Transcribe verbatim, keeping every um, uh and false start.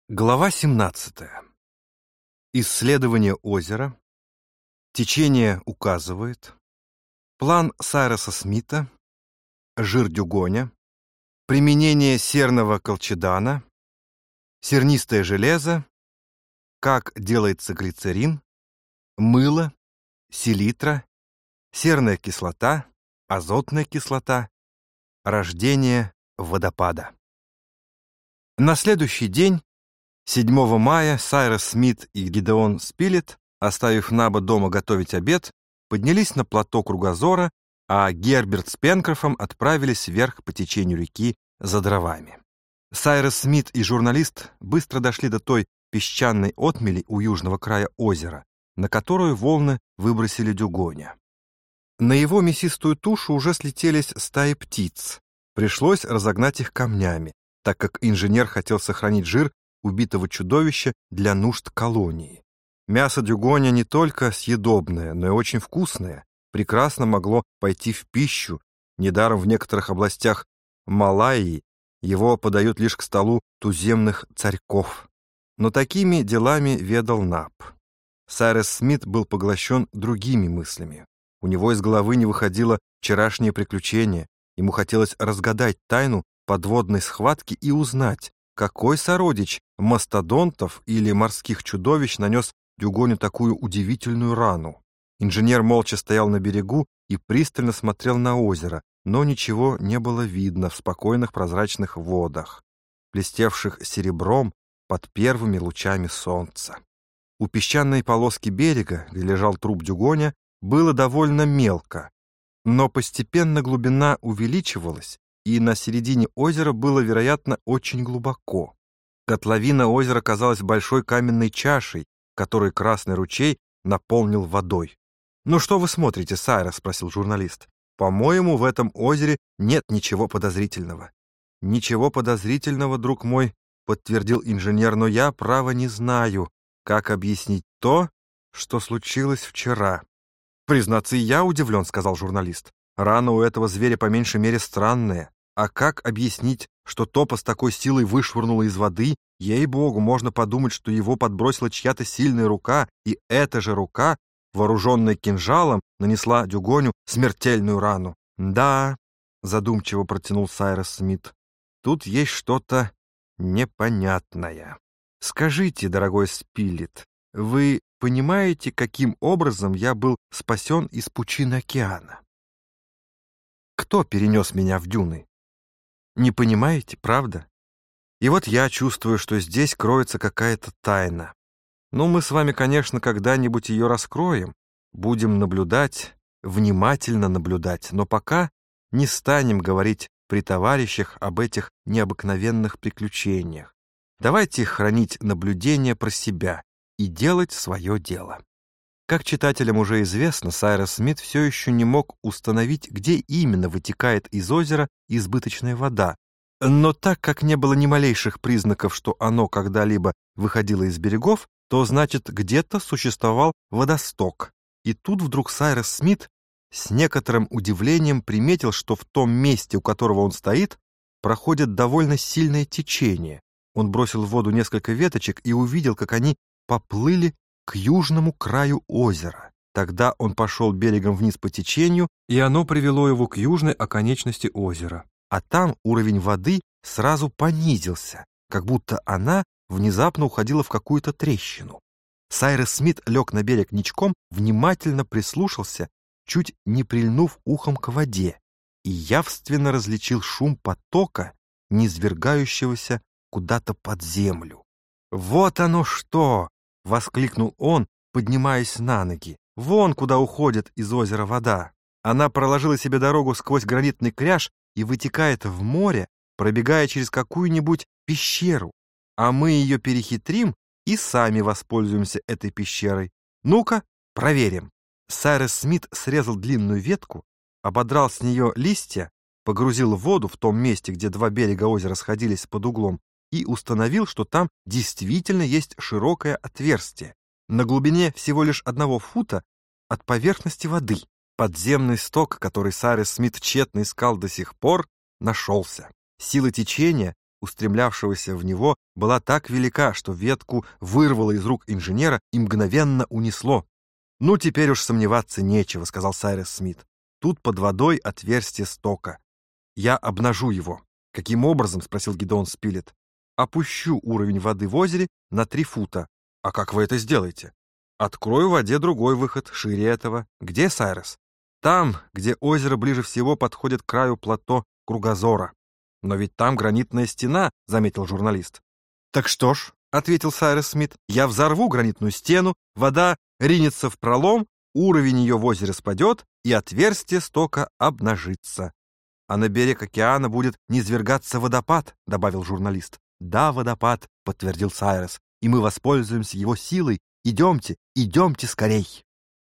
Глава семнадцатая. Исследование озера. Течение указывает. План Сайроса Смита. Жир дюгоня. Применение серного колчедана. Сернистое железо. Как делается глицерин. Мыло. Селитра. Серная кислота. Азотная кислота. Рождение водопада. На следующий день, седьмого мая, Сайрос Смит и Гидеон Спилет, оставив Наба дома готовить обед, поднялись на плато Кругозора, а Герберт с Пенкрофом отправились вверх по течению реки за дровами. Сайрос Смит и журналист быстро дошли до той песчаной отмели у южного края озера, на которую волны выбросили дюгоня. На его мясистую тушу уже слетелись стаи птиц. Пришлось разогнать их камнями, так как инженер хотел сохранить жир убитого чудовища для нужд колонии. Мясо дюгоня не только съедобное, но и очень вкусное, прекрасно могло пойти в пищу. Недаром в некоторых областях Малайи его подают лишь к столу туземных царьков. Но такими делами ведал Наб. Сайрос Смит был поглощен другими мыслями. У него из головы не выходило вчерашнее приключение. Ему хотелось разгадать тайну подводной схватки и узнать, какой сородич мастодонтов или морских чудовищ нанес дюгоню такую удивительную рану. Инженер молча стоял на берегу и пристально смотрел на озеро, но ничего не было видно в спокойных прозрачных водах, блестевших серебром под первыми лучами солнца. У песчаной полоски берега, где лежал труп дюгоня, было довольно мелко, но постепенно глубина увеличивалась, и на середине озера было, вероятно, очень глубоко. Котловина озера казалась большой каменной чашей, которой Красный ручей наполнил водой. «Ну что вы смотрите, Сайрос?» — спросил журналист. «По-моему, в этом озере нет ничего подозрительного». «Ничего подозрительного, друг мой», — подтвердил инженер, «но я, право, не знаю, как объяснить то, что случилось вчера». «Признаться, и я удивлен», — сказал журналист. «Рана у этого зверя по меньшей мере странная. А как объяснить, что топа с такой силой вышвырнула из воды? Ей-богу, можно подумать, что его подбросила чья-то сильная рука, и эта же рука, вооруженная кинжалом, нанесла дюгоню смертельную рану». «Да», — задумчиво протянул Сайрос Смит, — «тут есть что-то непонятное. Скажите, дорогой Спилет, вы понимаете, каким образом я был спасен из пучины океана? Кто перенес меня в дюны? Не понимаете, правда? И вот я чувствую, что здесь кроется какая-то тайна. Ну, мы с вами, конечно, когда-нибудь ее раскроем, будем наблюдать, внимательно наблюдать, но пока не станем говорить при товарищах об этих необыкновенных приключениях. Давайте хранить наблюдение про себя и делать свое дело». Как читателям уже известно, Сайрос Смит все еще не мог установить, где именно вытекает из озера избыточная вода, но так как не было ни малейших признаков, что оно когда-либо выходило из берегов, то, значит, где-то существовал водосток. И тут вдруг Сайрос Смит с некоторым удивлением приметил, что в том месте, у которого он стоит, проходит довольно сильное течение. Он бросил в воду несколько веточек и увидел, как они поплыли к южному краю озера. Тогда он пошел берегом вниз по течению, и оно привело его к южной оконечности озера. А там уровень воды сразу понизился, как будто она внезапно уходила в какую-то трещину. Сайрос Смит лег на берег ничком, внимательно прислушался, чуть не прильнув ухом к воде, и явственно различил шум потока, низвергающегося куда-то под землю. «Вот оно что!» — воскликнул он, поднимаясь на ноги. «Вон куда уходит из озера вода. Она проложила себе дорогу сквозь гранитный кряж и вытекает в море, пробегая через какую-нибудь пещеру. А мы ее перехитрим и сами воспользуемся этой пещерой. Ну-ка, проверим». Сайрос Смит срезал длинную ветку, ободрал с нее листья, погрузил в воду в том месте, где два берега озера сходились под углом, и установил, что там действительно есть широкое отверстие, на глубине всего лишь одного фута от поверхности воды. Подземный сток, который Сайрос Смит тщетно искал до сих пор, нашелся. Сила течения устремлявшегося в него, была так велика, что ветку вырвало из рук инженера и мгновенно унесло. «Ну, теперь уж сомневаться нечего», — сказал Сайрес Смит. «Тут под водой отверстие стока. Я обнажу его». «Каким образом?» — спросил Гидеон Спилет. «Опущу уровень воды в озере на три фута». «А как вы это сделаете?» «Открою в воде другой выход, шире этого». «Где, Сайрес?» «Там, где озеро ближе всего подходит к краю плато Кругозора». «Но ведь там гранитная стена», — заметил журналист. «Так что ж», — ответил Сайрес Смит, — «я взорву гранитную стену, вода ринется в пролом, уровень ее в озере спадет, и отверстие стока обнажится». «А на берег океана будет низвергаться водопад», — добавил журналист. «Да, водопад», — подтвердил Сайрес, — «и мы воспользуемся его силой. Идемте, идемте скорей».